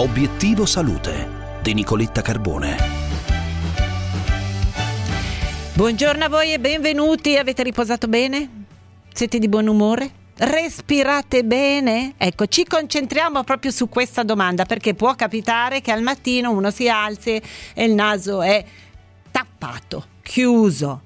Obiettivo Salute di Nicoletta Carbone. Buongiorno a voi e benvenuti. Avete riposato bene? Siete di buon umore? Respirate bene? Ecco, ci concentriamo proprio su questa domanda, perché può capitare che al mattino uno si alzi e il naso è tappato, chiuso.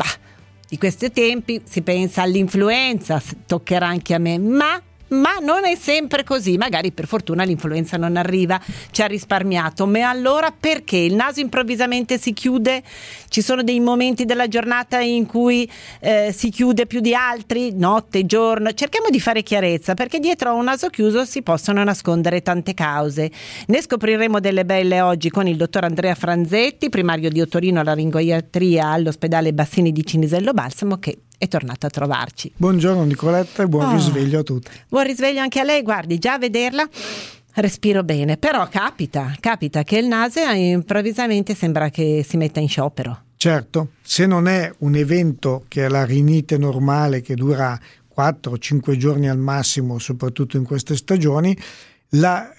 Di questi tempi si pensa all'influenza, toccherà anche a me, ma non è sempre così. Magari per fortuna l'influenza non arriva, ci ha risparmiato, ma allora perché il naso improvvisamente si chiude? Ci sono dei momenti della giornata in cui si chiude più di altri, notte, giorno? Cerchiamo di fare chiarezza, perché dietro a un naso chiuso si possono nascondere tante cause. Ne scopriremo delle belle oggi con il dottor Andrea Franzetti, primario di otorinolaringoiatria all'ospedale Bassini di Cinisello Balsamo, che è tornato a trovarci. Buongiorno Nicoletta e buon risveglio a tutti. Buon risveglio anche a lei. Guardi, già a vederla respiro bene, però capita che il naso improvvisamente sembra che si metta in sciopero. Certo, se non è un evento che è la rinite normale, che dura 4-5 giorni al massimo, soprattutto in queste stagioni, la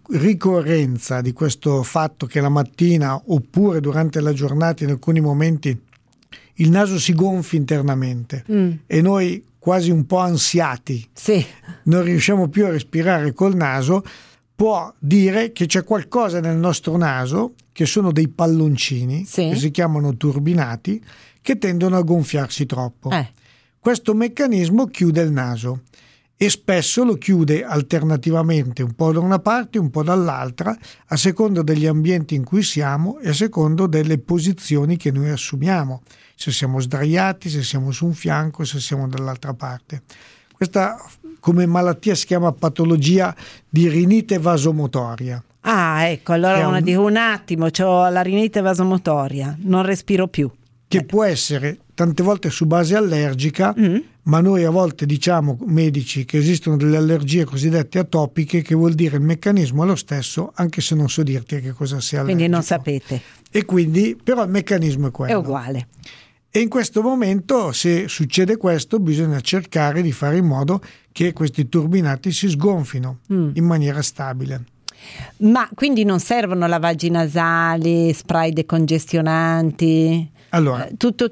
ricorrenza di questo fatto che la mattina oppure durante la giornata in alcuni momenti il naso si gonfia internamente e noi quasi un po' ansiati, non riusciamo più a respirare col naso, può dire che c'è qualcosa nel nostro naso, che sono dei palloncini, che si chiamano turbinati, che tendono a gonfiarsi troppo. Questo meccanismo chiude il naso e spesso lo chiude alternativamente, un po' da una parte, un po' dall'altra, a seconda degli ambienti in cui siamo e a seconda delle posizioni che noi assumiamo. Se siamo sdraiati, se siamo su un fianco, se siamo dall'altra parte. Questa come malattia si chiama patologia di rinite vasomotoria. Ecco, allora uno dice un attimo, c'ho la rinite vasomotoria, non respiro più. Che può essere tante volte su base allergica, ma noi a volte diciamo medici che esistono delle allergie cosiddette atopiche, che vuol dire il meccanismo è lo stesso, anche se non so dirti a che cosa sia allergico. Quindi non sapete. E quindi, però il meccanismo è quello. È uguale. E in questo momento, se succede questo, bisogna cercare di fare in modo che questi turbinati si sgonfino in maniera stabile. Ma quindi non servono lavaggi nasali, spray decongestionanti? Allora,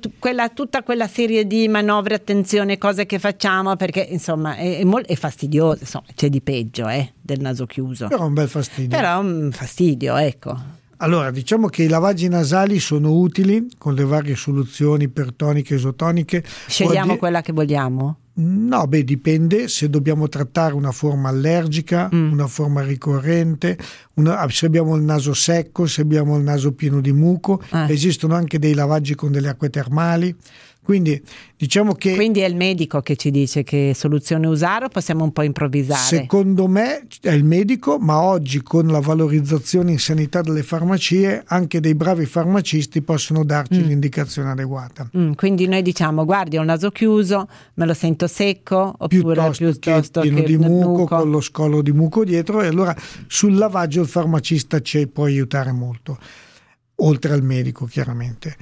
tutta quella serie di manovre, attenzione, cose che facciamo, perché insomma è fastidioso, insomma, c'è di peggio del naso chiuso. Però un bel fastidio. Però un fastidio, ecco. Allora, diciamo che i lavaggi nasali sono utili con le varie soluzioni ipertoniche, isotoniche. Scegliamo quella che vogliamo? No, dipende se dobbiamo trattare una forma allergica, una forma ricorrente, se abbiamo il naso secco, se abbiamo il naso pieno di muco. Esistono anche dei lavaggi con delle acque termali. Quindi diciamo che... Quindi è il medico che ci dice che soluzione usare o possiamo un po' improvvisare? Secondo me è il medico, ma oggi con la valorizzazione in sanità delle farmacie anche dei bravi farmacisti possono darci l'indicazione adeguata. Quindi noi diciamo, guardi, ho il naso chiuso, me lo sento secco, oppure piuttosto che pieno di muco, con lo muco. scolo di muco dietro, e allora sul lavaggio il farmacista ci può aiutare molto. Oltre al medico chiaramente.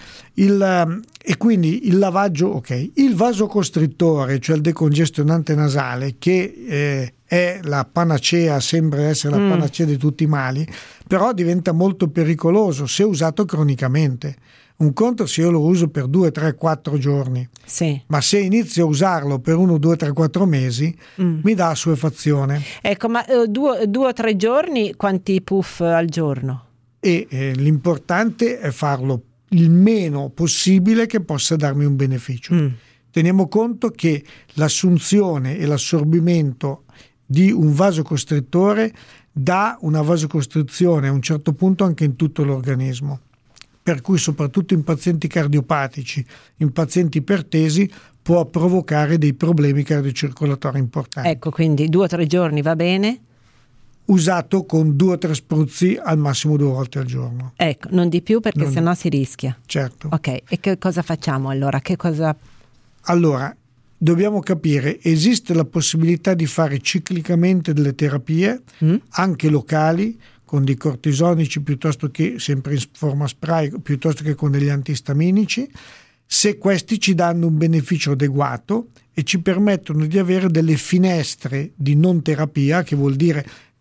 E quindi il lavaggio, il vasocostrittore, cioè il decongestionante nasale, che è la panacea, sembra essere la panacea di tutti i mali, però diventa molto pericoloso se usato cronicamente. Un conto se io lo uso per 2, 3, 4 giorni, ma se inizio a usarlo per 1, 2, 3, 4 mesi mi dà assuefazione. Ecco, ma 2 o 3 giorni, quanti puff al giorno? E l'importante è farlo il meno possibile che possa darmi un beneficio. Teniamo conto che l'assunzione e l'assorbimento di un vasocostrittore dà una vasocostrizione a un certo punto anche in tutto l'organismo, per cui soprattutto in pazienti cardiopatici, in pazienti ipertesi, può provocare dei problemi cardiocircolatori importanti. Ecco, quindi 2 o 3 giorni va bene? Usato con 2 o 3 spruzzi al massimo 2 volte al giorno. Ecco, non di più, perché sennò si rischia. Certo. Ok, e che cosa facciamo allora? Allora, dobbiamo capire, esiste la possibilità di fare ciclicamente delle terapie, anche locali, con dei cortisonici piuttosto che sempre in forma spray, piuttosto che con degli antistaminici, se questi ci danno un beneficio adeguato e ci permettono di avere delle finestre di non terapia, che vuol dire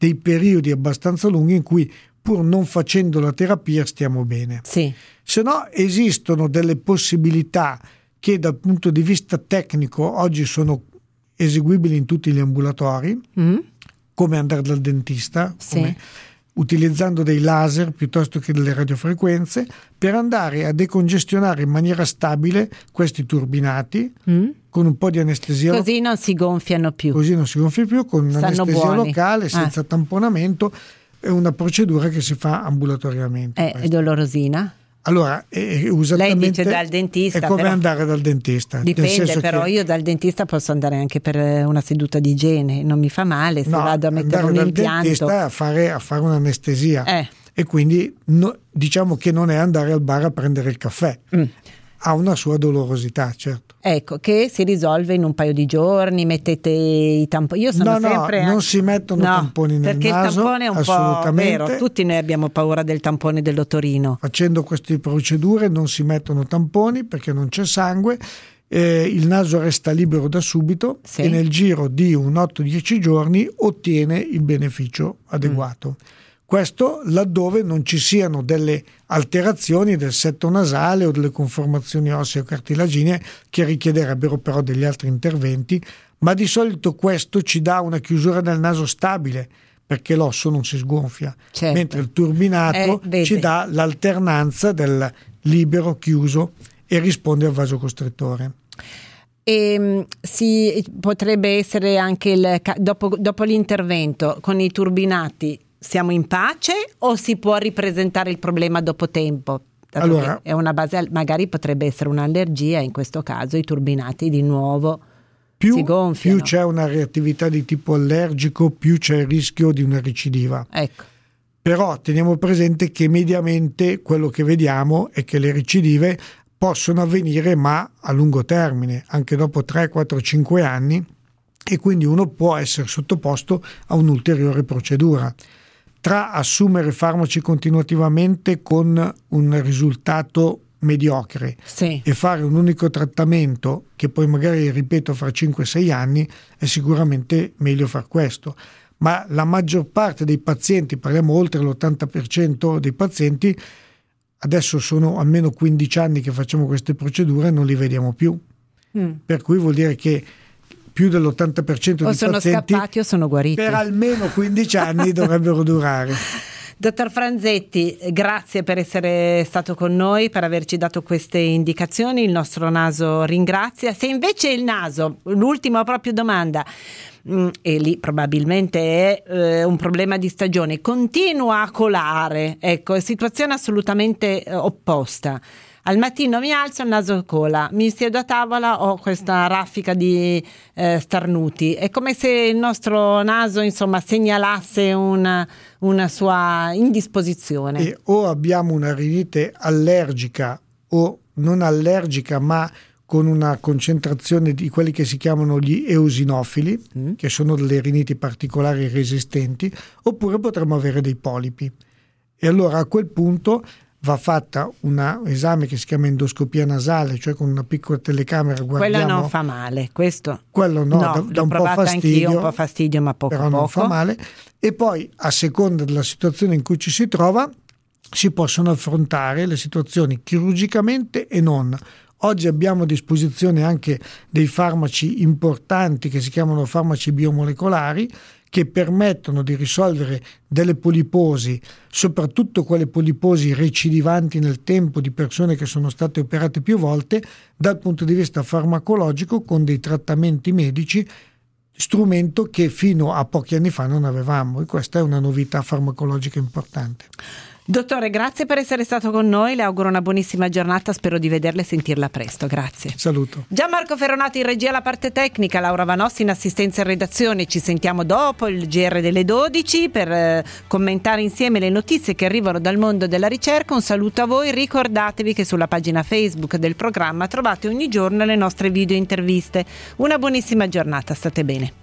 dei periodi abbastanza lunghi in cui, pur non facendo la terapia, stiamo bene. Sì. Se no, esistono delle possibilità che dal punto di vista tecnico oggi sono eseguibili in tutti gli ambulatori, come andare dal dentista, Sì. utilizzando dei laser piuttosto che delle radiofrequenze, per andare a decongestionare in maniera stabile questi turbinati con un po' di anestesia. Così non si gonfiano più. Così non si gonfia più, con Stanno un'anestesia buoni. locale, senza tamponamento. È una procedura che si fa ambulatoriamente. È dolorosina? Allora, esattamente, lei dice dal dentista, è come però andare dal dentista. nel dipende, senso però che, io dal dentista posso andare anche per una seduta di igiene, non mi fa male se vado a mettere un andare dal impianto. dentista a fare un'anestesia, Eh. e quindi diciamo che non è andare al bar a prendere il caffè. Ha una sua dolorosità, certo. Ecco, che si risolve in un paio di giorni, mettete i tamponi. Io sono sempre non si mettono tamponi nel perché naso, il tampone è un po' assolutamente. vero, tutti noi abbiamo paura del tampone dell'otorino. Facendo queste procedure non si mettono tamponi perché non c'è sangue, il naso resta libero da subito, Sì. e nel giro di un 8-10 giorni ottiene il beneficio adeguato. Questo laddove non ci siano delle alterazioni del setto nasale o delle conformazioni osseo cartilaginee che richiederebbero però degli altri interventi, ma di solito questo ci dà una chiusura del naso stabile, perché l'osso non si sgonfia, Certo. mentre il turbinato vede. ci dà l'alternanza del libero chiuso e risponde al vasocostrittore. E si potrebbe essere anche dopo l'intervento con i turbinati, siamo in pace o si può ripresentare il problema dopo tempo? Dato Allora, che è una base, magari potrebbe essere un'allergia, in questo caso i turbinati di nuovo si gonfiano. Più c'è una reattività di tipo allergico, più c'è il rischio di una recidiva. Ecco. Però teniamo presente che mediamente quello che vediamo è che le recidive possono avvenire, ma a lungo termine, anche dopo 3, 4, 5 anni, e quindi uno può essere sottoposto a un'ulteriore procedura. Tra assumere farmaci continuativamente con un risultato mediocre, Sì. e fare un unico trattamento che poi magari ripeto fra 5-6 anni, è sicuramente meglio far questo. Ma la maggior parte dei pazienti, parliamo oltre l'80% dei pazienti, adesso sono almeno 15 anni che facciamo queste procedure e non li vediamo più. Per cui vuol dire che più dell'80% dei O sono pazienti scappati o sono guariti. per almeno 15 anni dovrebbero durare. Dottor Franzetti, grazie per essere stato con noi, per averci dato queste indicazioni. Il nostro naso ringrazia. Se invece il naso, l'ultima proprio domanda, e lì probabilmente è un problema di stagione, continua a colare, ecco, è situazione assolutamente opposta. Al mattino mi alzo, il naso cola, mi siedo a tavola, ho questa raffica di starnuti. È come se il nostro naso, insomma, segnalasse una sua indisposizione. E o abbiamo una rinite allergica o non allergica, ma con una concentrazione di quelli che si chiamano gli eosinofili, che sono delle riniti particolari resistenti, oppure potremmo avere dei polipi. E allora a quel punto va fatta un esame che si chiama endoscopia nasale, cioè con una piccola telecamera guardiamo. Quella non fa male, questo? Quello no, dà un po' fastidio, anch'io, un po' fastidio, ma poco però non fa male. E poi, a seconda della situazione in cui ci si trova, si possono affrontare le situazioni chirurgicamente e non. Oggi abbiamo a disposizione anche dei farmaci importanti che si chiamano farmaci biomolecolari, che permettono di risolvere delle poliposi, soprattutto quelle poliposi recidivanti nel tempo di persone che sono state operate più volte, dal punto di vista farmacologico, con dei trattamenti medici, strumento che fino a pochi anni fa non avevamo, e questa è una novità farmacologica importante. Dottore, grazie per essere stato con noi, le auguro una buonissima giornata, spero di vederla e sentirla presto, grazie. Saluto. Gianmarco Ferronati in regia alla parte tecnica, Laura Vanossi in assistenza e redazione. Ci sentiamo dopo il GR delle 12 per commentare insieme le notizie che arrivano dal mondo della ricerca. Un saluto a voi, ricordatevi che sulla pagina Facebook del programma trovate ogni giorno le nostre video interviste. Una buonissima giornata, state bene.